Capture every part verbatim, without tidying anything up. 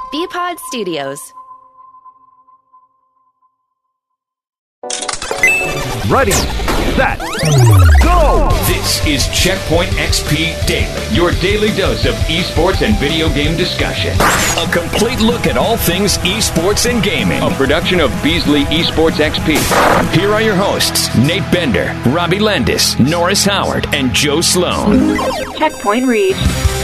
B-Pod Studios. Ready, set, go! This is Checkpoint X P Daily, your daily dose of esports and video game discussion. A complete look at all things esports and gaming. A production of Beasley Esports X P. Here are your hosts, Nate Bender, Robbie Landis, Norris Howard, and Joe Sloan. Checkpoint reached.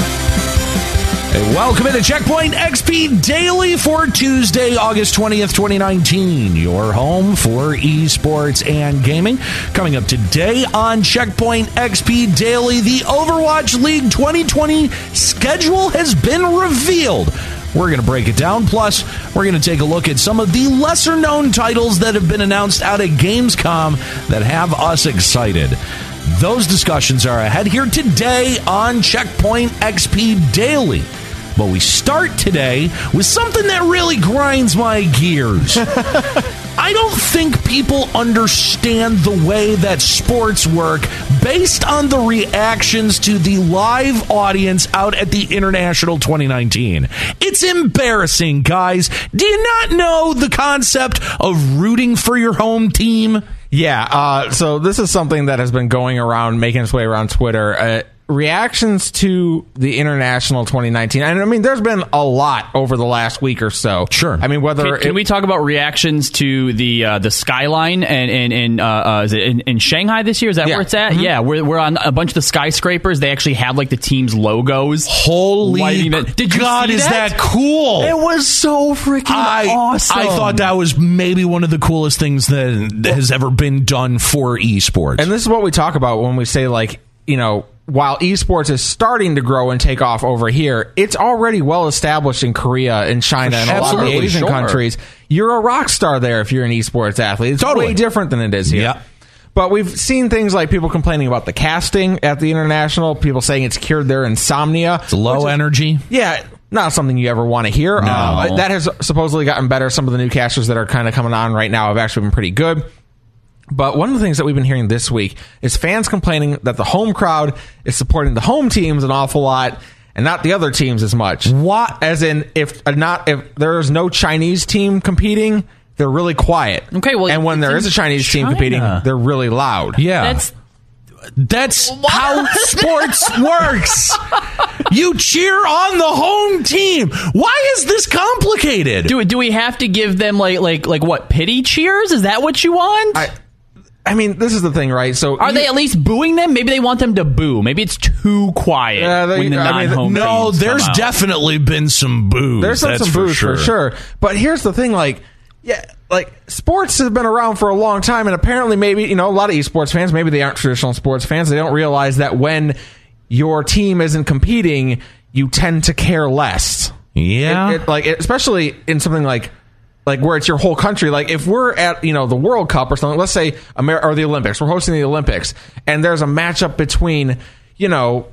Hey, welcome into Checkpoint X P Daily for Tuesday, August twentieth, twenty nineteen. Your home for esports and gaming. Coming up today on Checkpoint X P Daily, the Overwatch League twenty twenty schedule has been revealed. We're going to break it down. Plus, we're going to take a look at some of the lesser-known titles that have been announced out at Gamescom that have us excited. Those discussions are ahead here today on Checkpoint X P Daily. But we start today with something that really grinds my gears. I don't think people understand the way that sports work based on the reactions to the live audience out at the International twenty nineteen. It's embarrassing, guys. Do you not know the concept of rooting for your home team? Yeah, uh, so this is something that has been going around, making its way around Twitter. Uh, reactions to the International twenty nineteen. And I mean, there's been a lot over the last week or so. Sure. I mean, whether Can, can it, we talk about reactions to the uh, the skyline and in in, uh, uh, is it in in Shanghai this year? Is that yeah. where it's at? Mm-hmm. Yeah, we're we're on a bunch of the skyscrapers. They actually have like the team's logos. Holy Did you God, see is that? that cool? it was so freaking I, awesome. I thought that was maybe one of the coolest things that has ever been done for esports. And this is what we talk about when we say, like, you know, while esports is starting to grow and take off over here, it's already well established in Korea and China and a lot of the Asian sure. countries. You're a rock star there if you're an esports athlete. It's Totally. way different than it is here. Yeah. But we've seen things like people complaining about the casting at the International, people saying it's cured their insomnia. It's low is, energy. Yeah, not something you ever want to hear. No. Uh, that has supposedly gotten better. Some of the new casters that are kind of coming on right now have actually been pretty good. But one of the things that we've been hearing this week is fans complaining that the home crowd is supporting the home teams an awful lot and not the other teams as much. What? As in, if not, if there is no Chinese team competing, they're really quiet. Okay, well, and when there is a Chinese team China. competing, they're really loud. Yeah. That's That's how sports works. You cheer on the home team. Why is this complicated? do do we have to give them like like like what, pity cheers? Is that what you want? I, I mean, this is the thing, right? So Are you, they at least booing them? Maybe they want them to boo. Maybe it's too quiet Yeah, they- when the I mean, non-home No, teams there's come out. definitely been some boos. There's some, That's some booze for sure. for sure. But here's the thing, like, yeah, like sports have been around for a long time, and apparently, maybe you know, a lot of esports fans, maybe they aren't traditional sports fans. They don't realize that when your team isn't competing, you tend to care less. Yeah. It, it, like it, especially in something like. Like where it's your whole country. Like if we're at, you know, the World Cup or something, let's say, Amer- or the Olympics, we're hosting the Olympics, and there's a matchup between, you know,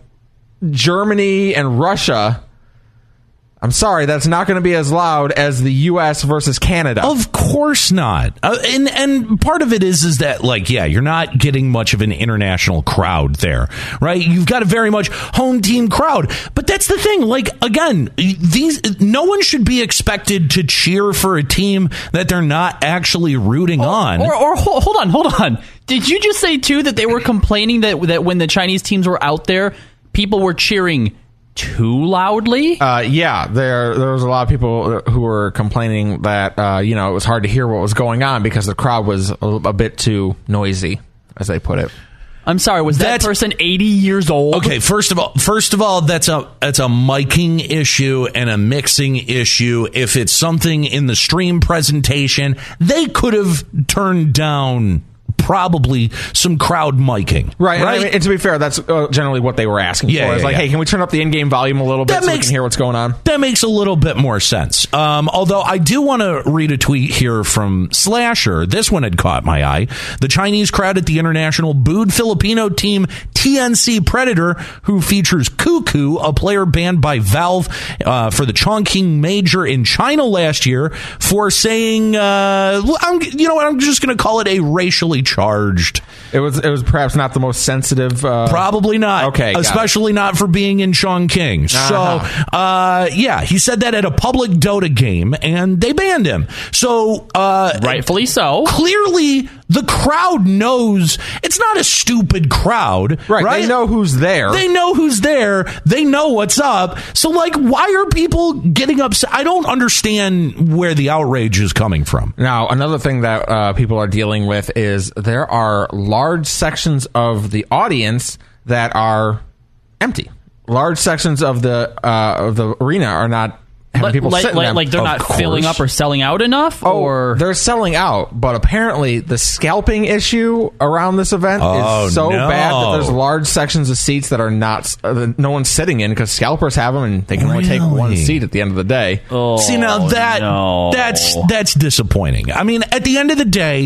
Germany and Russia. I'm sorry, that's not going to be as loud as the U S versus Canada. Of course not. Uh, and and part of it is is that, like, yeah, you're not getting much of an international crowd there, right? You've got a very much home team crowd. But that's the thing. Like, again, these no one should be expected to cheer for a team that they're not actually rooting on. Or, or ho- hold on, hold on. Did you just say too that they were complaining that that when the Chinese teams were out there, people were cheering too loudly? Uh, yeah, there there was a lot of people who were complaining that uh, you know, it was hard to hear what was going on because the crowd was a, a bit too noisy, as they put it. I'm sorry, was that That's- person eighty years old? Okay, first of all, first of all, that's a that's a miking issue and a mixing issue. If it's something in the stream presentation, they could have turned down probably some crowd miking. Right, right? and, I mean, and to be fair, that's uh, generally what they were asking Yeah, for. It's yeah, like, yeah. hey, can we turn up the in-game volume a little bit That so makes- we can hear what's going on? That makes a little bit more sense. Um, although I do want to read a tweet here from Slasher. This one had caught my eye. The Chinese crowd at the International booed Filipino team T N C Predator, who features Cuckoo, a player banned by Valve uh, for the Chongqing Major in China last year for saying, uh, I'm, you know what, I'm just going to call it a racially charged. It was it was perhaps not the most sensitive. Uh, Probably not. Okay, especially not for being in Chongqing. Uh-huh. So, uh, yeah, he said that at a public Dota game, and they banned him. So, uh, rightfully so. Clearly, the crowd knows it's not a stupid crowd, right? right? They know who's there. They know who's there. They know what's up. So, like, why are people getting upset? I don't understand where the outrage is coming from. Now, another thing that uh, people are dealing with is there are large sections of the audience that are empty. Large sections of the uh, of the arena are not having like, people like, sit in like, them. like they're Of not course. filling up or selling out enough? Oh, or they're selling out, but apparently the scalping issue around this event Oh, is so no. bad that there's large sections of seats that are not uh, that no one's sitting in because scalpers have them and they can only take one Really? seat at the end of the day. Oh, See, now that no. that's that's disappointing. I mean, at the end of the day,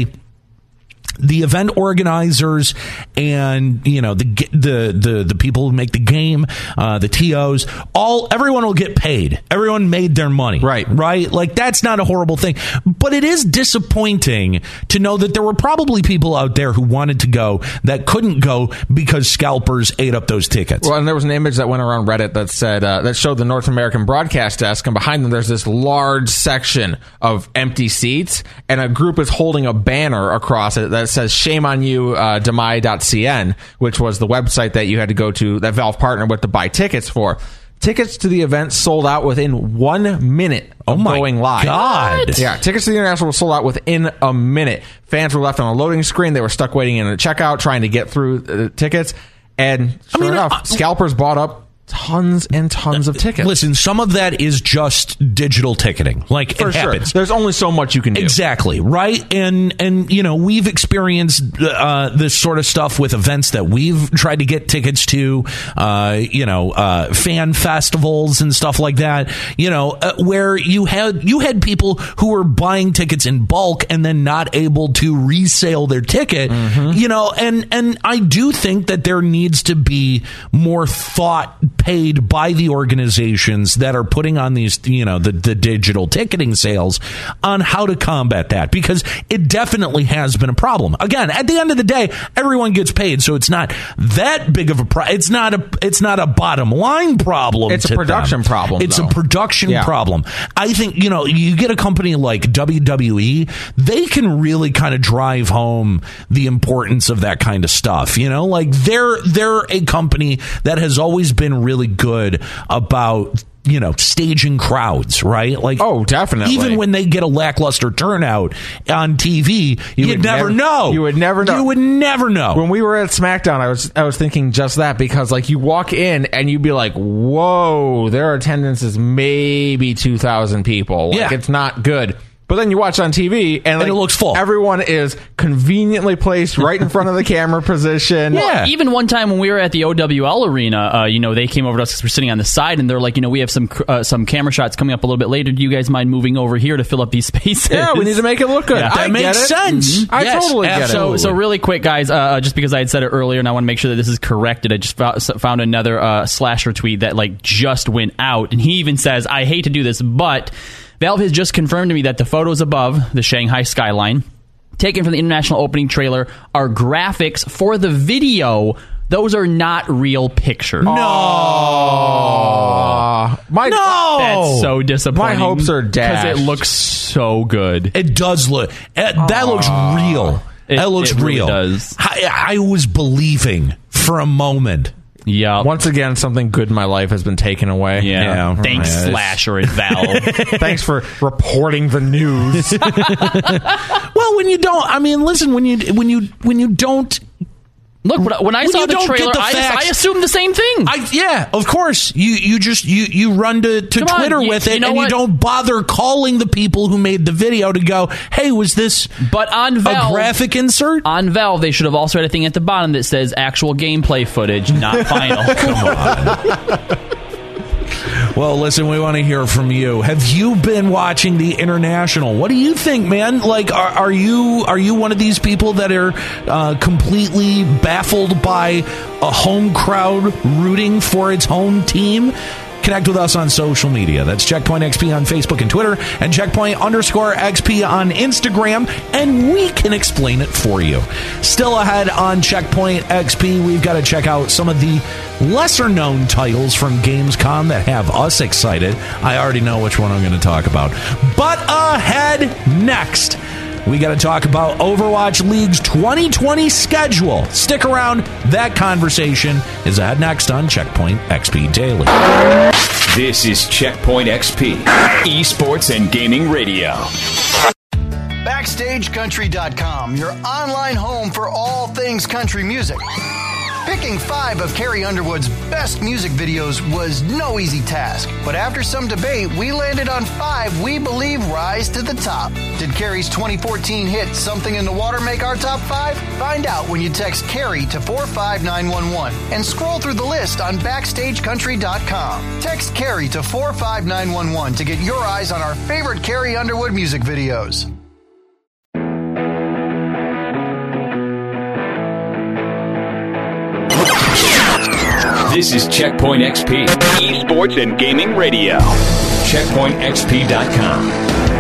the event organizers and, you know, the the the, the people who make the game, uh, the T Os, all everyone will get paid. Everyone made their money. Right. Right? Like, that's not a horrible thing. But it is disappointing to know that there were probably people out there who wanted to go that couldn't go because scalpers ate up those tickets. Well, and there was an image that went around Reddit that said uh, that showed the North American broadcast desk, and behind them there's this large section of empty seats, and a group is holding a banner across it that says "Shame on you, uh, Demai dot C N," which was the website that you had to go to that Valve partnered with to buy tickets for. Tickets to the event sold out within one minute of Oh my going live. God. Yeah, tickets to the International were sold out within a minute. Fans were left on a loading screen. They were stuck waiting in a checkout, trying to get through the tickets. And sure I mean, enough, uh, scalpers bought up tons and tons of tickets. Listen, some of that is just digital ticketing. Like, For it sure. happens. There's only so much you can do. Exactly, right? And, and you know, we've experienced uh, this sort of stuff with events that we've tried to get tickets to, uh, you know, uh, fan festivals and stuff like that, you know, uh, where you had you had people who were buying tickets in bulk and then not able to resale their ticket, Mm-hmm. you know, and, and I do think that there needs to be more thought paid by the organizations that are putting on these, you know, the, the digital ticketing sales on how to combat that, because it definitely has been a problem. Again, at the end of the day, everyone gets paid, so it's not that big of a pro- it's not a it's not a bottom line problem. It's a to production them. problem, It's though. a production Yeah. problem. I think, you know, you get a company like W W E, they can really kind of drive home the importance of that kind of stuff. You know, like they're they're a company that has always been really good about, you know, staging crowds, right? Like, Oh, definitely. Even when they get a lackluster turnout on T V, you would would never never- know. you would never know. You would never know. When we were at SmackDown, I was I was thinking just that, because like you walk in and you'd be like, whoa, their attendance is maybe two thousand people. Like, Yeah. it's not good. But then you watch on T V and, like, it looks full. Everyone is conveniently placed right in front of the camera position. Yeah. Even one time when we were at the O W L arena, uh, you know, they came over to us because we're sitting on the side, and they're like, you know, we have some uh, some camera shots coming up a little bit later. Do you guys mind moving over here to fill up these spaces? Yeah, we need to make it look good. Yeah. I that makes get it. sense. I Yes, totally get it. absolutely. So, so really quick, guys, uh, just because I had said it earlier, and I want to make sure that this is corrected, I just fo- found another uh, slasher tweet that like just went out, and he even says, "I hate to do this, but Valve has just confirmed to me that the photos above the Shanghai skyline, taken from the international opening trailer, are graphics for the video. Those are not real pictures." No. Uh, my, No. That's so disappointing. My hopes are dashed. because it looks so good. It does look. It, that looks real. It- that looks it really real. does. I, I was believing for a moment. Yeah. Once again, something good in my life has been taken away. Yeah. Yeah. Thanks, Yeah, it's- Slasher and Valve. Thanks for reporting the news. Well, when you don't, I mean, listen, when you when you when you don't, Look, when I- when I When saw you the don't get trailer, the I, facts- I assumed the same thing. I yeah, of course, you you just you you run to, to Come on, Twitter you- with you it, know and what? you don't bother calling the people who made the video to go, hey, was this but on a Valve, graphic insert? on Valve, they should have also had a thing at the bottom that says actual gameplay footage, not final. Come on. Well, listen, we want to hear from you. Have you been watching the International? What do you think, man? Like, are, are you are you one of these people that are uh, completely baffled by a home crowd rooting for its home team? Connect with us on social media. That's Checkpoint X P on Facebook and Twitter, and Checkpoint underscore X P on Instagram, and we can explain it for you. Still ahead on Checkpoint X P, we've got to check out some of the lesser-known titles from Gamescom that have us excited. I already know which one I'm going to talk about. But ahead next, we got to talk about Overwatch League's twenty twenty schedule. Stick around. That conversation is ahead next on Checkpoint X P Daily. This is Checkpoint X P, esports and gaming radio. Backstage Country dot com, your online home for all things country music. Picking five of Carrie Underwood's best music videos was no easy task, but after some debate, we landed on five we believe rise to the top. Did Carrie's twenty fourteen hit Something in the Water make our top five? Find out when you text Carrie to four five nine one one and scroll through the list on Backstage Country dot com. Text Carrie to four five nine one one to get your eyes on our favorite Carrie Underwood music videos. This is Checkpoint X P, esports and gaming radio. Checkpoint X P dot com.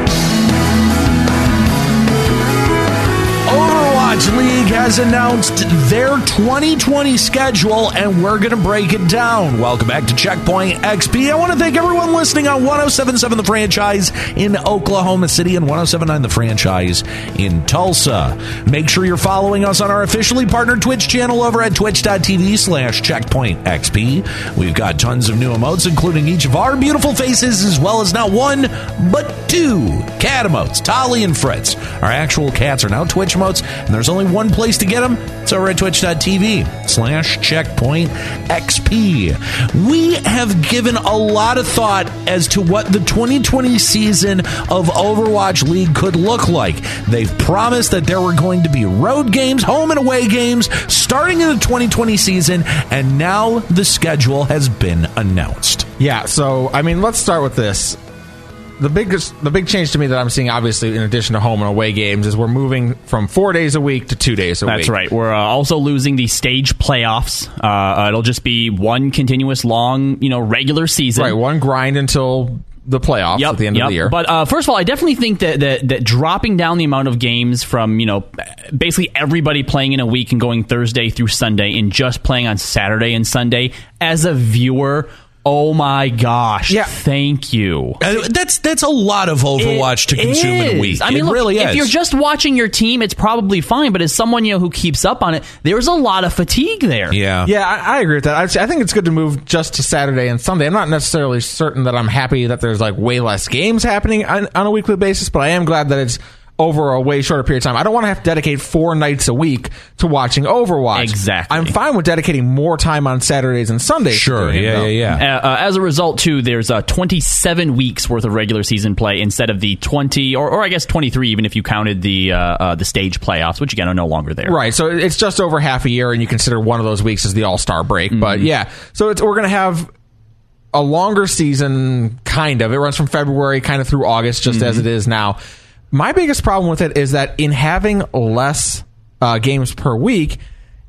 Overwatch League has announced their twenty twenty schedule, and we're going to break it down. Welcome back to Checkpoint X P. I want to thank everyone listening on one oh seven point seven The Franchise in Oklahoma City and one oh seven point nine The Franchise in Tulsa. Make sure you're following us on our officially partnered Twitch channel over at twitch.tv slash checkpointxp. We've got tons of new emotes, including each of our beautiful faces, as well as not one, but two cat emotes, Tolly and Fritz. Our actual cats are now Twitch emotes, and there's only one place to get them. It's over at twitch.tv slash checkpointxp. We have given a lot of thought as to what the twenty twenty season of Overwatch League could look like. They've promised that there were going to be road games, home and away games, starting in the twenty twenty season, and now the schedule has been announced. Yeah, so, I mean, let's start with this. The biggest, the big change to me that I'm seeing, obviously, in addition to home and away games, is we're moving from four days a week to two days a That's week. That's right. We're uh, also losing the stage playoffs. Uh, uh, it'll just be one continuous long, you know, regular season. Right, one grind until the playoffs yep, at the end yep. of the year. But uh, first of all, I definitely think that, that that dropping down the amount of games from, you know, basically everybody playing in a week and going Thursday through Sunday and just playing on Saturday and Sunday, as a viewer, oh my gosh, yeah. thank you. Uh, that's that's a lot of Overwatch it to consume is. in a week. I mean, it look, really if is. you're just watching your team, it's probably fine. But as someone, you know, who keeps up on it, there's a lot of fatigue there. Yeah, yeah, I, I agree with that. I, I think it's good to move just to Saturday and Sunday. I'm not necessarily certain that I'm happy that there's like way less games happening on, on a weekly basis, but I am glad that it's over a way shorter period of time. I don't want to have to dedicate four nights a week to watching Overwatch. Exactly. I'm fine with dedicating more time on Saturdays and Sundays. Sure, yeah, yeah, yeah. Uh, uh, as a result, too, there's uh, twenty-seven weeks worth of regular season play instead of the twenty, or, or I guess twenty-three, even if you counted the uh, uh, the stage playoffs, which again are no longer there. Right, so it's just over half a year, and you consider one of those weeks as the All-Star break. Mm-hmm. But yeah, so it's, we're going to have a longer season, kind of. It runs from February kind of through August, just mm-hmm. as it is now. My biggest problem with it is that in having less uh, games per week,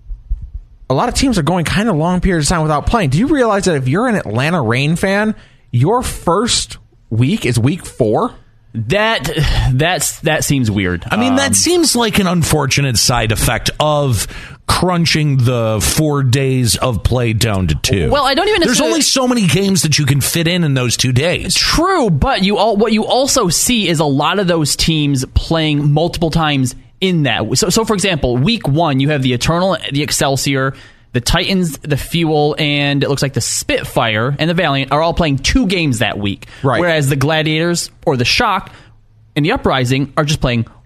a lot of teams are going kind of long periods of time without playing. Do you realize that if you're an Atlanta Reign fan, your first week is week four? That that's that seems weird. I mean, um, that seems like an unfortunate side effect of crunching the four days of play down to two. Well, I don't even. There's only so many games that you can fit in in those two days. True, but you all what you also see is a lot of those teams playing multiple times in that. So, so for example, week one you have the Eternal, the Excelsior, the Titans, the Fuel, and it looks like the Spitfire and the Valiant are all playing two games that week. Right. Whereas the Gladiators or the Shock and the Uprising are just playing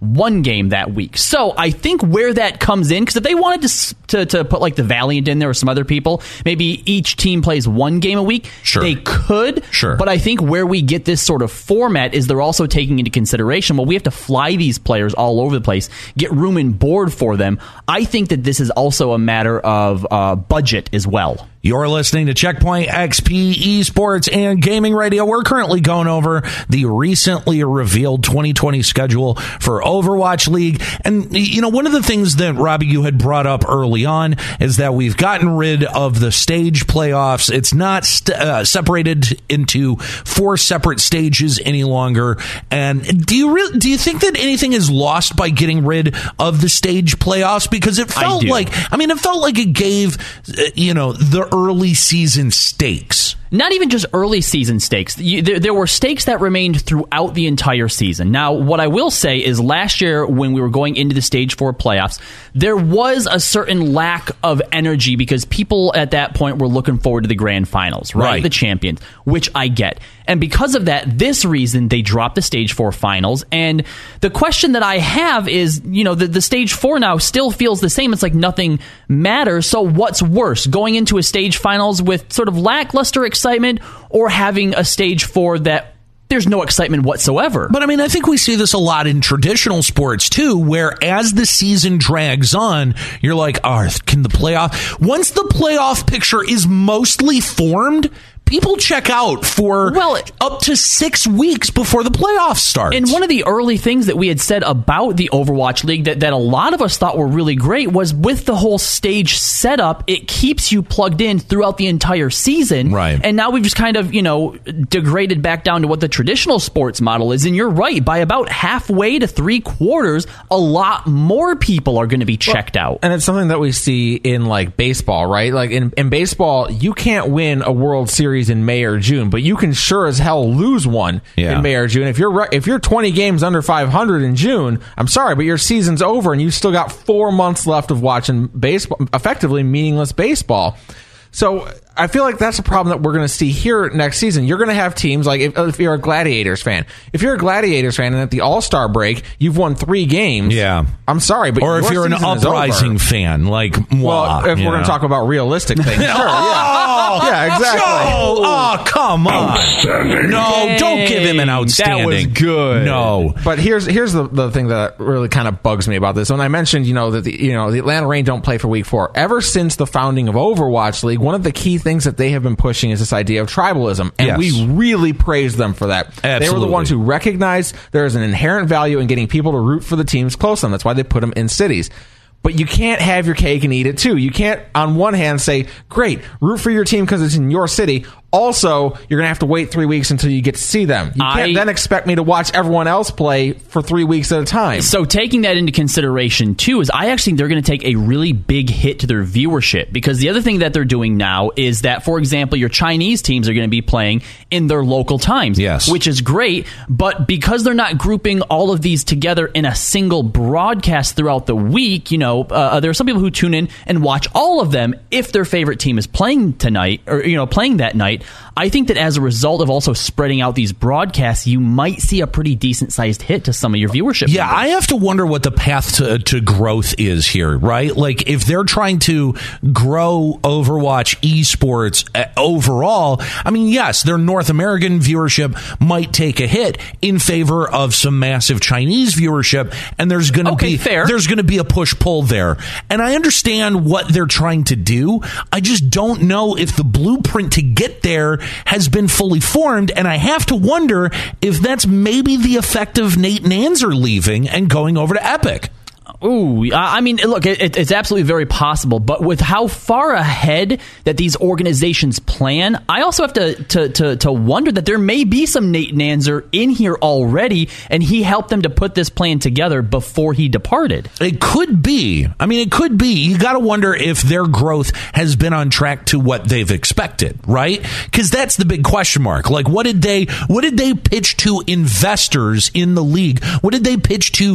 one game that week. So I think where that comes in, because if they wanted to, to to put like the Valiant in there or some other people, maybe each team plays one game a week. Sure. They could. Sure. But I think where we get this sort of format is they're also taking into consideration, well, we have to fly these players all over the place, get room and board for them. I think that this is also a matter of uh, budget as well. You're listening to Checkpoint X P Esports and Gaming Radio. We're currently going over the recently revealed twenty twenty schedule for Overwatch League. And, you know, one of the things that, Robbie, you had brought up early on is that we've gotten rid of the stage playoffs. It's not st- uh, separated into four separate stages any longer. And do you re- do you think that anything is lost by getting rid of the stage playoffs? Because it felt I like, I mean, it felt like it gave, uh, you know, the early season stakes. Not even just early season stakes. You, there, there were stakes that remained throughout the entire season. Now, what I will say is last year when we were going into the Stage four playoffs, there was a certain lack of energy because people at that point were looking forward to the grand finals, right? Right. The champions, which I get. And because of that, this reason, they dropped the Stage four finals. And the question that I have is, you know, the, the Stage four now still feels the same. It's like nothing matters. So what's worse, going into a Stage finals with sort of lackluster excitement or having a Stage four that there's no excitement whatsoever? But I mean, I think we see this a lot in traditional sports too, where as the season drags on, you're like, oh, can the playoff, once the playoff picture is mostly formed, people check out for well, up to six weeks before the playoffs start. And one of the early things that we had said about the Overwatch League that, that a lot of us thought were really great was with the whole stage setup, it keeps you plugged in throughout the entire season. Right. And now we've just kind of, you know, degraded back down to what the traditional sports model is. And you're right, by about halfway to three quarters, a lot more people are going to be checked well, out. And it's something that we see in like baseball, right? Like in, in baseball, you can't win a World Series in May or June, but you can sure as hell lose one yeah. in May or June. If you're re- if you're twenty games under five hundred in June, I'm sorry, but your season's over and you've still got four months left of watching baseball, effectively meaningless baseball. So I feel like that's a problem that we're going to see here next season. You're going to have teams like if, if you're a Gladiators fan, if you're a Gladiators fan and at the All-Star break you've won three games. Yeah, I'm sorry, but or if you're an Uprising fan, like moi, well, if we're going to talk about realistic things, sure, oh, yeah, yeah, exactly. Oh, oh, come on, no, don't give him an outstanding. That was good. No, but here's here's the, the thing that really kind of bugs me about this. When I mentioned, you know, that the you know the Atlanta Reign don't play for Week Four. Ever since the founding of Overwatch League, one of the key things that they have been pushing is this idea of tribalism, and yes. we really praise them for that. Absolutely. They were the ones who recognized there is an inherent value in getting people to root for the teams close to them. That's why they put them in cities. But you can't have your cake and eat it too. You can't, on one hand, say, great, root for your team because it's in your city. Also, you're going to have to wait three weeks until you get to see them. You can't I, then expect me to watch everyone else play for three weeks at a time. So taking that into consideration, too, is I actually think they're going to take a really big hit to their viewership. Because the other thing that they're doing now is that, for example, your Chinese teams are going to be playing in their local times. Yes. Which is great. But because they're not grouping all of these together in a single broadcast throughout the week, you know, uh, there are some people who tune in and watch all of them if their favorite team is playing tonight, or, you know, playing that night. I think that as a result of also spreading out these broadcasts, you might see a pretty decent-sized hit to some of your viewership. Yeah, numbers. I have to wonder what the path to, to growth is here, right? Like, if they're trying to grow Overwatch esports overall, I mean, yes, their North American viewership might take a hit in favor of some massive Chinese viewership, and there's going to okay, be fair. there's going to be a push-pull there. And I understand what they're trying to do. I just don't know if the blueprint to get there has been fully formed, and I have to wonder if that's maybe the effect of Nate Nanzer leaving and going over to Epic. Ooh, I mean, look, it, it's absolutely very possible, but with how far ahead that these organizations plan, I also have to to to, to wonder that there may be some Nate Nanzer in here already, and he helped them to put this plan together before he departed. It could be. I mean, it could be. You got to wonder if their growth has been on track to what they've expected, right? Because that's the big question mark. Like, what did they what did they pitch to investors in the league? What did they pitch to teams?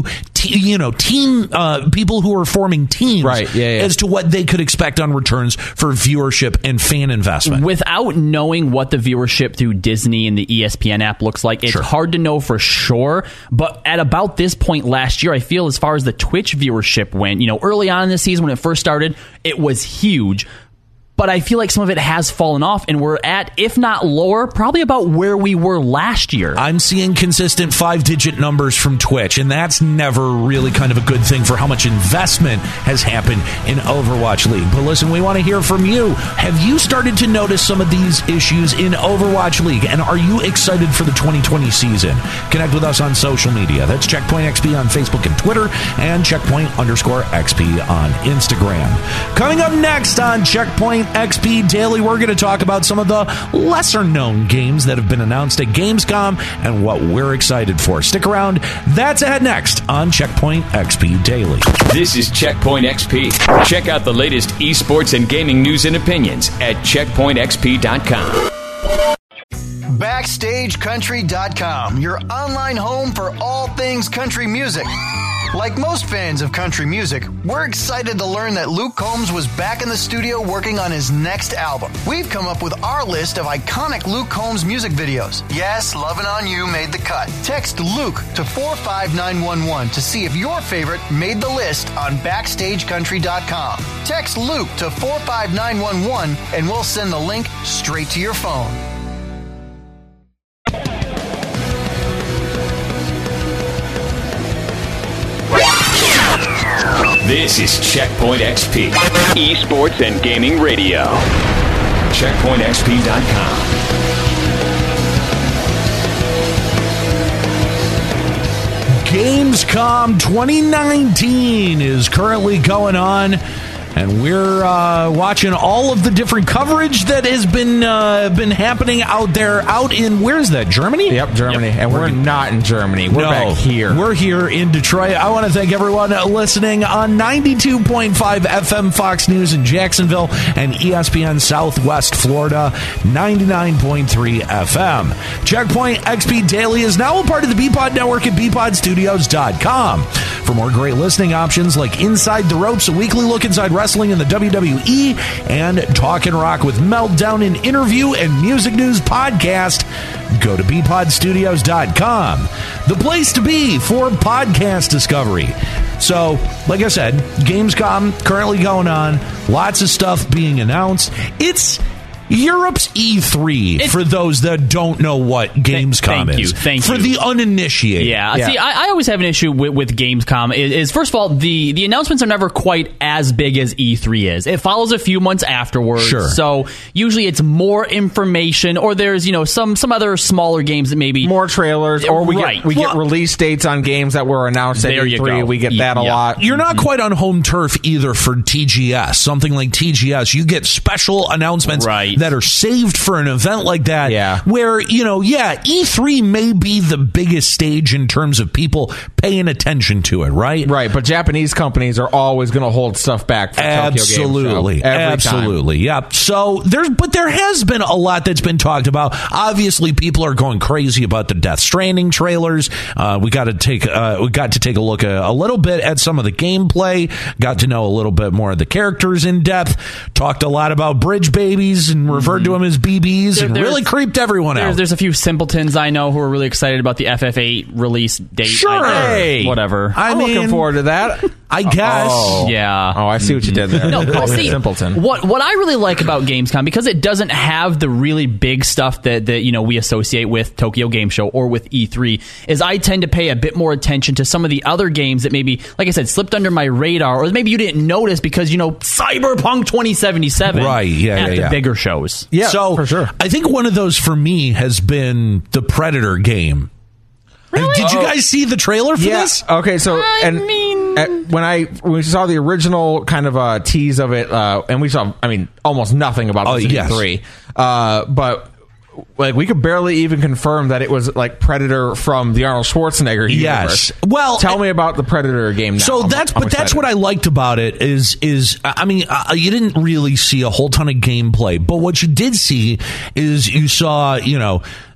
te- you know, team uh, people who are forming teams Right, yeah, yeah. as to what they could expect on returns for viewership and fan investment. Without knowing what the viewership through Disney and the E S P N app looks like, it's Sure. hard to know for sure. But at about this point last year, I feel as far as the Twitch viewership went, you know, early on in the season when it first started, it was huge. But I feel like some of it has fallen off, and we're at, if not lower, probably about where we were last year. I'm seeing consistent five-digit numbers from Twitch, and that's never really kind of a good thing for how much investment has happened in Overwatch League. But listen, we want to hear from you. Have you started to notice some of these issues in Overwatch League, and are you excited for the twenty twenty season? Connect with us on social media. That's Checkpoint X P on Facebook and Twitter, and Checkpoint underscore X P on Instagram. Coming up next on Checkpoint X P Daily, we're going to talk about some of the lesser-known games that have been announced at Gamescom and what we're excited for. Stick around. That's ahead next on Checkpoint X P Daily. This is Checkpoint X P. Check out the latest esports and gaming news and opinions at checkpoint x p dot com. Backstage Country dot com, your online home for all things country music. Like most fans of country music, we're excited to learn that Luke Combs was back in the studio working on his next album. We've come up with our list of iconic Luke Combs music videos. Yes, Lovin' On You made the cut. Text Luke to four five nine one one to see if your favorite made the list on Backstage Country dot com. Text Luke to four five nine one one and we'll send the link straight to your phone. This is Checkpoint X P, esports and gaming radio. checkpoint x p dot com. Gamescom twenty nineteen is currently going on, and we're uh, watching all of the different coverage that has been uh, been happening out there. Out in, where's that, Germany? Yep, Germany. Yep. And we're, we're not in Germany. We're no, back here. We're here in Detroit. I want to thank everyone listening on ninety-two point five F M Fox News in Jacksonville and E S P N Southwest Florida, ninety-nine point three F M. Checkpoint X P Daily is now a part of the B Pod Network at b pod studios dot com. For more great listening options like Inside the Ropes, a weekly look inside wrestling in the W W E, and Talkin' Rock with Meltdown, an interview and music news podcast, go to b pod studios dot com, the place to be for podcast discovery. So, like I said, Gamescom currently going on, lots of stuff being announced. It's Europe's E three, It's, for those that don't know what Gamescom thank is. You, thank for you. the uninitiated. Yeah, Yeah. see, I, I always have an issue with, with Gamescom. Is, is first of all, the, the announcements are never quite as big as E three is. It follows a few months afterwards. Sure. So usually it's more information, or there's, you know, some some other smaller games that maybe More trailers, or we Right. get we Well- get release dates on games that were announced at There you E three. go. We get that a Yeah. lot. You're not quite on home turf either for T G S. Something like T G S, you get special announcements Right. that are saved for an event like that. Yeah. Where, you know, yeah, E three may be the biggest stage in terms of people paying attention to it, right? Right, but Japanese companies are always going to hold stuff back for Tokyo Game Show. Absolutely. Every Absolutely. Yeah. So there's, but there has been a lot that's been talked about. Obviously, people are going crazy about the Death Stranding trailers. Uh, we got to take, uh, we got to take a look a, a little bit at some of the gameplay. Got to know a little bit more of the characters in depth. Talked a lot about bridge babies and referred to them as B Bs, There- and there's- really creeped everyone There's, out. there's a few simpletons I know who are really excited about the F F eight release date. Sure. I- Hey. whatever. I I'm mean, looking forward to that. I guess. Oh. Yeah. Oh, I see what you did there. No, Call me see, a simpleton. What what I really like about Gamescom, because it doesn't have the really big stuff that, that you know we associate with Tokyo Game Show or with E three, is I tend to pay a bit more attention to some of the other games that maybe, like I said, slipped under my radar, or maybe you didn't notice because, you know, Cyberpunk twenty seventy-seven Right, yeah, at yeah, the yeah. bigger shows. Yeah, so for sure. I think one of those for me has been the Predator game. Really? Did you Oh. guys see the trailer for Yeah. this? Okay. So, I and mean- at- when I when we saw the original kind of uh, tease of it, uh, and we saw, I mean, almost nothing about Oh, this at yes. E three, uh, but. Like, we could barely even confirm that it was like Predator from the Arnold Schwarzenegger universe. Yes. Well, tell me about the Predator game now. So I'm- that's I'm but that's excited. what I liked about it is is I mean uh, you didn't really see a whole ton of gameplay, but what you did see is you saw, you know,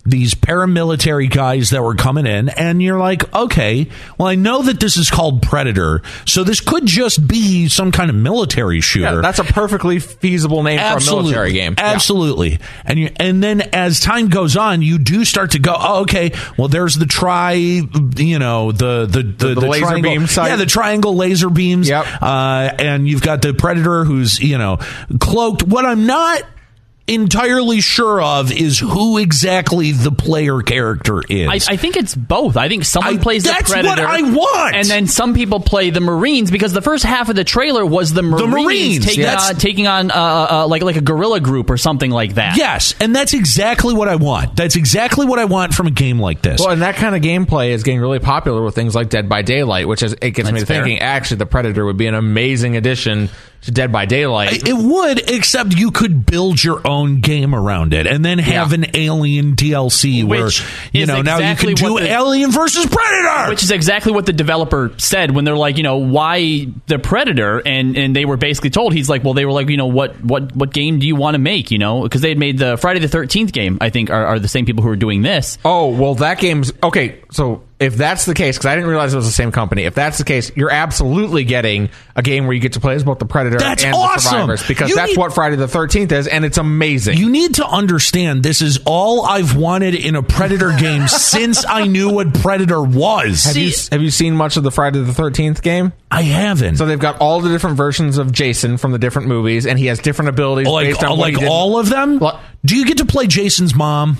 these paramilitary guys that were coming in, and you're like, okay, well, I know that this is called Predator, so this could just be some kind of military shooter. Yeah, that's a perfectly feasible name Absolutely. for a military game. Absolutely. Yeah. And you, and then as time goes on, you do start to go, oh, okay, well, there's the tri, you know, the the the, the, the, the laser triangle, beam sight. Yeah, the triangle laser beams. Yep. Uh, and you've got the Predator who's, you know, cloaked. What I'm not entirely sure of is who exactly the player character is. I, I think it's both. I think someone I, plays the that's Predator. What I want. And then some people play the Marines, because the first half of the trailer was the Marines, the Marines taking on, taking on uh, uh, like like a guerrilla group or something like that. Yes, and that's exactly what I want. That's exactly what I want from a game like this. Well, and that kind of gameplay is getting really popular with things like Dead by Daylight, which is it gets That's me to fair. thinking, actually, the Predator would be an amazing addition to Dead by Daylight. It would, except you could build your own game around it and then have Yeah. an Alien D L C where, Which you is know, now you exactly can do what the- Alien versus Predator! Which is exactly what the developer said when they're like, you know, why the Predator? And and they were basically told, he's like, well, they were like, you know, what what what game do you want to make? You know, because they had made the Friday the thirteenth game, I think, are, are the same people who are doing this. Oh, well, that game's... Okay, so if that's the case, because I didn't realize it was the same company, if that's the case, you're absolutely getting a game where you get to play as both the Predator That's and awesome! the Survivors, because You that's need- what Friday the thirteenth is, and it's amazing. You need to understand this is all I've wanted in a Predator game since I knew what Predator was. have, you, have you seen much of the Friday the thirteenth game? I haven't. So they've got all the different versions of Jason from the different movies, and he has different abilities like based on what like he did. all of them? Well- Do you get to play Jason's mom?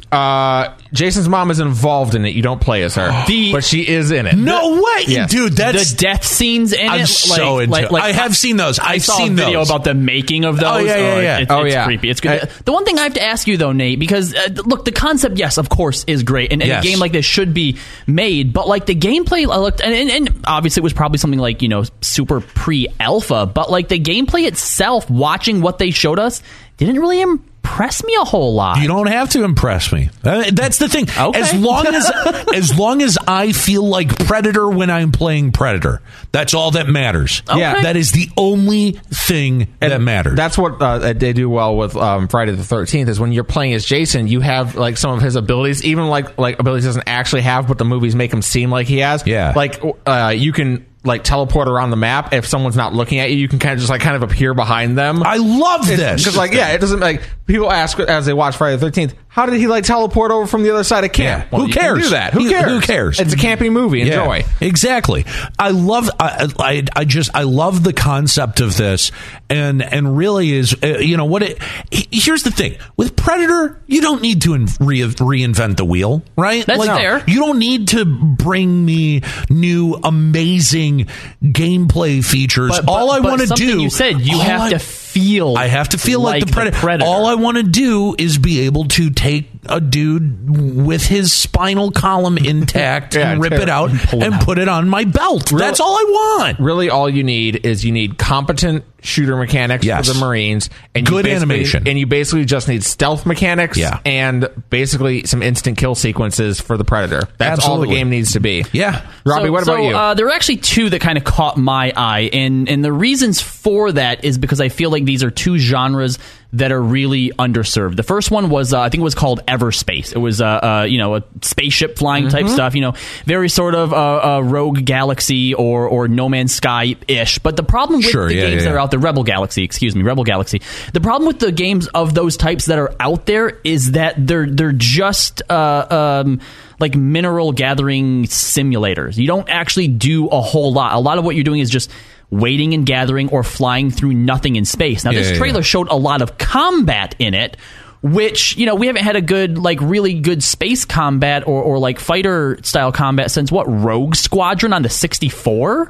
Uh, Jason's mom is involved in it. You don't play as her, The- but she is in it. No way! Yes. Dude, that's... The death scenes in I'm it, so like, into like, it. like, I have seen those. I've I saw seen a video those. about the making of those. Oh, yeah, yeah, yeah. It, Oh, it's yeah. creepy. It's good. I- The one thing I have to ask you though, Nate, because uh, look, the concept, yes, of course, is great, and, and Yes. a game like this should be made. But like the gameplay, I looked, and, and, and obviously it was probably something like, you know, super pre-alpha. But like the gameplay itself, watching what they showed us, didn't really impress me a whole lot. You don't have to impress me. Uh, That's the thing. Okay. As long as as long as I feel like Predator when I'm playing Predator, that's all that matters. Yeah. That is the only thing that matters. That's what uh, they do well with um, Friday the thirteenth is when you're playing as Jason, you have like some of his abilities, even like like abilities he doesn't actually have, but the movies make him seem like he has. Yeah. Like uh, you can like teleport around the map. If someone's not looking at you, you can kind of just like kind of appear behind them. I love this. Because like yeah, it doesn't like people ask as they watch Friday the thirteenth, how did he like teleport over from the other side of camp? Yeah. Well, Who you can cares? do that? Who Who- cares? who cares? It's a camping movie. Enjoy. Yeah, exactly. I love. I, I I just I love the concept of this, and and really is uh, you know what it. he- Here's the thing with Predator, you don't need to in, re, reinvent the wheel, right? That's fair. You don't need to bring me new amazing gameplay features. But- but- all I but want to something do, you said you all have I- to feel. I have to feel like, like the, predator. the Predator. All I want to do is be able to take a dude with his spinal column intact Yeah, and rip tear it out and pull it and out. put it on my belt. Real- That's all I want. Really, all you need is you need competent shooter mechanics Yes. for the Marines, and you Good basically- animation. and you basically just need stealth mechanics, Yeah. and basically some instant kill sequences for the Predator. That's all Absolutely. the game needs to be. Yeah. Robbie, So- what about so, you? Uh, there were actually two that kind of caught my eye, and and the reasons for that is because I feel like these are two genres that are really underserved. The first one was uh, I think it was called Everspace. It was uh, uh you know a spaceship flying type stuff. You know, very sort of uh, uh, Rogue Galaxy or or No Man's Sky ish. But the problem with Sure, the yeah, games yeah, that are yeah. out there, Rebel Galaxy, excuse me, Rebel Galaxy. The problem with the games of those types that are out there is that they're they're just uh, um, like mineral gathering simulators. You don't actually do a whole lot. A lot of what you're doing is just waiting and gathering or flying through nothing in space. Now, Yeah, this yeah, trailer yeah. showed a lot of combat in it, which, you know, we haven't had a good, like, really good space combat or, or like fighter style combat since what, Rogue Squadron on the sixty-four?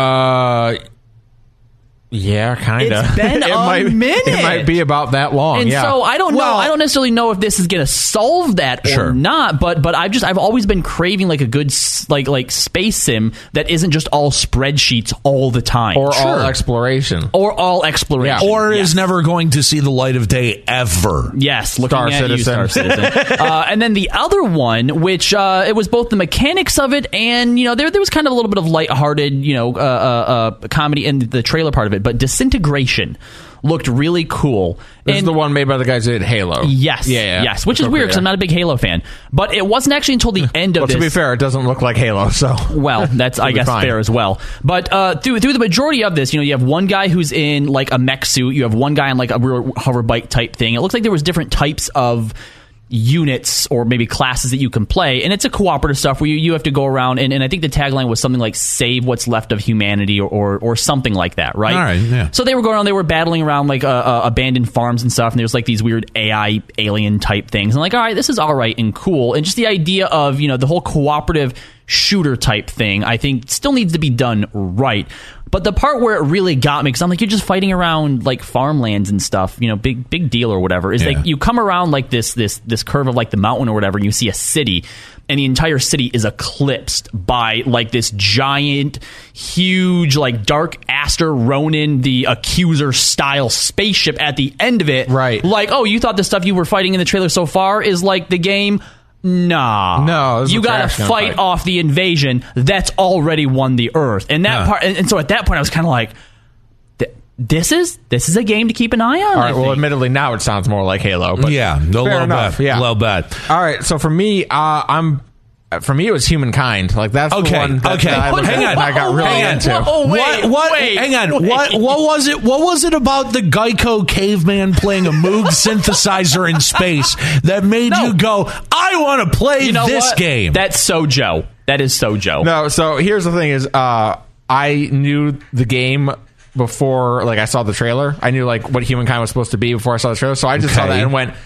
uh, yeah, kind of. It's been it a might, minute. It might be about that long. And yeah. so I don't Well- know. I don't necessarily know if this is going to solve that or Sure. not. But but I've just I've always been craving like a good s- like like space sim that isn't just all spreadsheets all the time or all Sure. exploration. or all exploration Yeah. Or Yes. is never going to see the light of day ever. Yes, looking Star at Citizen. you, Star Citizen. uh, and then the other one, which uh, it was both the mechanics of it and, you know, there there was kind of a little bit of lighthearted, you know, uh, uh, uh, comedy in the trailer part of it, but Disintegration. looked really cool. This and is the one made by the guys who did Halo. Yes, yeah, yeah. yes, which is weird because I'm not a big Halo fan. But it wasn't actually until the end of well, this. To be fair, it doesn't look like Halo, so well, that's I guess fine. fair as well. But uh, through through the majority of this, you know, you have one guy who's in like a mech suit. You have one guy in like a real hover bike type thing. It looks like there was different types of units or maybe classes that you can play, and it's a cooperative stuff where you, you have to go around and, and I think the tagline was something like save what's left of humanity or, or, or something like that, right? All right, yeah. So they were going around, they were battling around like uh, uh, abandoned farms and stuff, and there was like these weird A I alien type things, and like, all right, this is all right and cool, and just the idea of, you know, the whole cooperative shooter type thing I think still needs to be done right. But the part where it really got me, because I'm like, you're just fighting around like farmlands and stuff, you know, big big deal or whatever, is yeah. like you come around like this this this curve of like the mountain or whatever, and you see a city, and the entire city is eclipsed by like this giant, huge, like Dark Aster Ronin, the Accuser style spaceship at the end of it. Right. Like, oh, you thought the stuff you were fighting in the trailer so far is like the game? Nah, No, this is you a gotta trash can fight fight. off the invasion that's already won the Earth, and that Yeah. part. And, and so at that point, I was kind of like, th- "This is this is a game to keep an eye on." All I right. Well, think. admittedly, now it sounds more like Halo. But Yeah, a little enough, bit. yeah. A little bit. All right. So for me, uh, I'm for me it was Humankind. Like that's Okay, the one. That, okay. that I looked Hang at on. and I got really Hang on. into. Whoa, wait, what? What? wait, hang on. wait. What? What was it? What was it about the Geico caveman playing a Moog synthesizer in space that made No. you go, "I want to play You know this what? game"? That's so Joe. That is so Joe. No. So here's the thing: is uh, I knew the game before, like I saw the trailer. I knew like what Humankind was supposed to be before I saw the trailer. So I just saw Okay. that and went,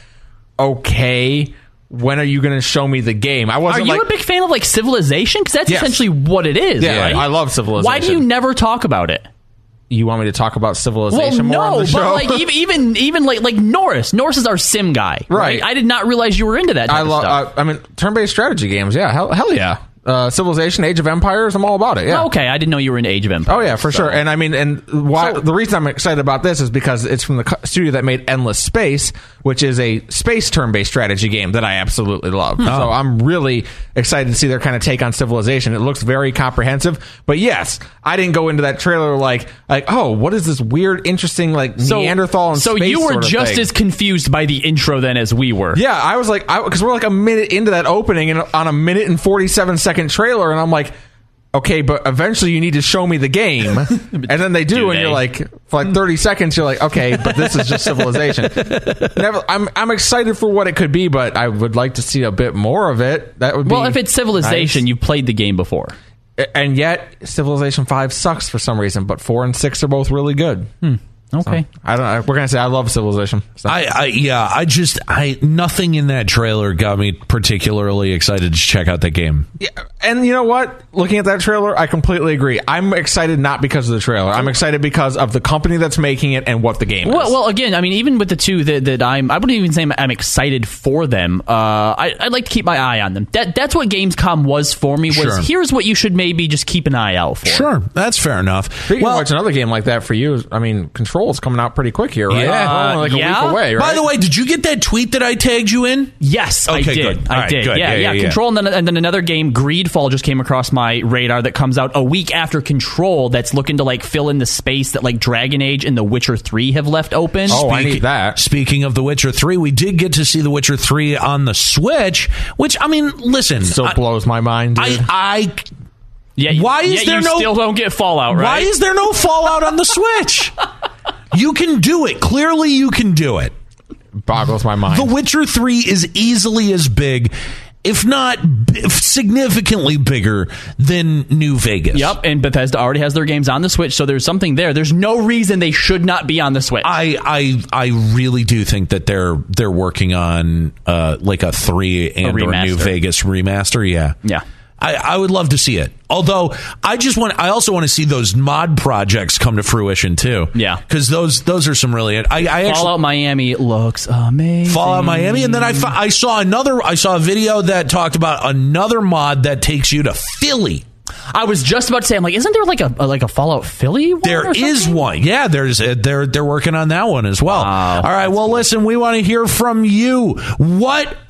okay. When are you going to show me the game? I Are wasn't you like, a big fan of like Civilization? Because that's Yes. essentially what it is. yeah, right? I love Civilization. Why do you never talk about it? You want me to talk about Civilization Well, more on no, the show? but like even even even like like Norris. Norris is our sim guy, right? Right. I did not realize you were into that type I of love. stuff. Uh, I mean, turn-based strategy games. Yeah, hell, hell yeah. Uh, Civilization, Age of Empires. I'm all about it. Yeah. Oh, okay, I didn't know you were into Age of Empires. Oh yeah, for so. sure. And I mean, and why So- the reason I'm excited about this is because it's from the co- studio that made Endless Space, which is a space turn-based strategy game that I absolutely love. Hmm. So I'm really excited to see their kind of take on Civilization. It looks very comprehensive. But yes, I didn't go into that trailer like like oh, what is this weird, interesting like So- Neanderthal and So space you were sort of just thing. as confused by the intro then as we were. Yeah, I was like, because we're like a minute into that opening and on a minute and forty-seven second trailer, and I'm like, okay, but eventually you need to show me the game, and then they do, Do and they? you're like, for like thirty seconds, you're like, okay, but this is just Civilization. Never, I'm I'm excited for what it could be, but I would like to see a bit more of it. That would be Well, if it's Civilization, nice. you've played the game before. And yet Civilization Five sucks for some reason, but four and six are both really good. Okay. I don't know. We're gonna say I love Civilization. So. I, I yeah, I just I nothing in that trailer got me particularly excited to check out that game. Yeah, and you know what? Looking at that trailer, I completely agree. I'm excited not because of the trailer. I'm excited because of the company that's making it and what the game Well, is. well, again, I mean, even with the two that, that I'm, I wouldn't even say I'm, I'm excited for them. Uh, I, I'd like to keep my eye on them. That that's what Gamescom was for me. Was Sure. here's what you should maybe just keep an eye out for. Sure, that's fair enough. Speaking well, of which, another game like that for you, is, I mean, Control is coming out pretty quick here, right? Yeah. We're only like yeah. a week away, right? by the way, did you get that tweet that I tagged you in? Yes, I Okay, did. good. All I right, did. good. Yeah, Yeah, yeah, yeah, yeah. Control, and then, and then another game, Greedfall, just came across my radar that comes out a week after Control. That's looking to like fill in the space that like Dragon Age and The Witcher three have left open. Oh, I Speak- need that. Speaking of The Witcher three, we did get to see The Witcher three on the Switch, which I mean, listen, Still I, blows my mind, dude. I, I yeah. you- why is yeah, there you no- still don't get Fallout, right? why is there no Fallout on the Switch? You can do it. Clearly, you can do it. Boggles my mind. The Witcher three is easily as big, if not b- significantly bigger, than New Vegas. Yep, and Bethesda already has their games on the Switch, so there's something there. There's no reason they should not be on the Switch. I, I I really do think that they're they're working on uh, like a three and or remaster. New Vegas remaster. Yeah, Yeah. I, I would love to see it. Although I just want, I also want to see those mod projects come to fruition too. Yeah. because those those are some really. I, I actually, Fallout Miami looks amazing. Fallout Miami, and then I, fo- I saw another. I saw a video that talked about another mod that takes you to Philly. I was just about to say, I'm like, isn't there like a, a like a Fallout Philly one There or is something? one. Yeah, there's a, they're they're working on that one as well. Wow, All right. Well, listen, we want to hear from you. What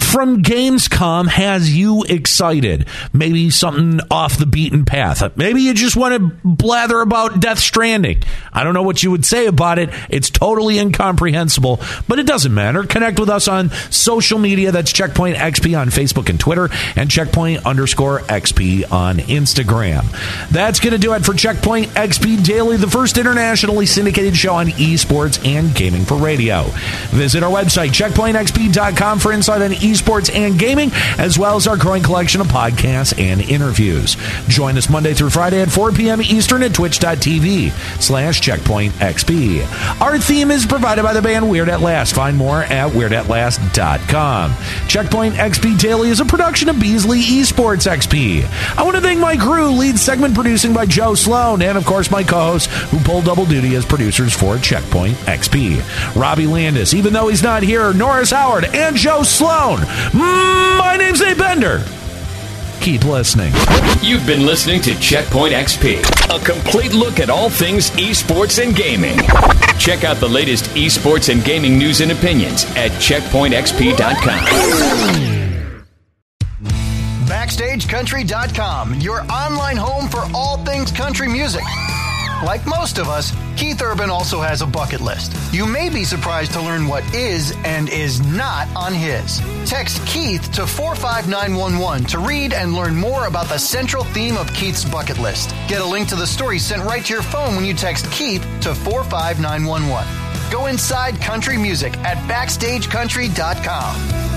from Gamescom has you excited? Maybe something off the beaten path. Maybe you just want to blather about Death Stranding. I don't know what you would say about it. It's totally incomprehensible, but it doesn't matter. Connect with us on social media. That's Checkpoint X P on Facebook and Twitter, and Checkpoint underscore X P on Instagram. That's going to do it for Checkpoint X P Daily, the first internationally syndicated show on esports and gaming for radio. Visit our website, checkpoint x p dot com, for insight on esports and gaming, as well as our growing collection of podcasts and interviews. Join us Monday through Friday at four p.m. Eastern at twitch.tv slash checkpoint xp. Our theme is provided by the band Weird At Last. Find more at weird at last dot com. Checkpoint X P Daily is a production of Beasley Esports X P. I want to thank my crew, lead segment producing by Joe Sloan, and of course my co-hosts who pull double duty as producers for Checkpoint X P. Robbie Landis, even though he's not here, Norris Howard, and Joe Sloan. Mm, my name's Nate Bender. Keep listening. You've been listening to Checkpoint X P, a complete look at all things esports and gaming. Check out the latest esports and gaming news and opinions at checkpoint x p dot com. backstage country dot com, your online home for all things country music. Like most of us, Keith Urban also has a bucket list. You may be surprised to learn what is and is not on his. Text Keith to four five nine one one to read and learn more about the central theme of Keith's bucket list. Get a link to the story sent right to your phone when you text Keith to four five nine one one. Go inside country music at backstage country dot com.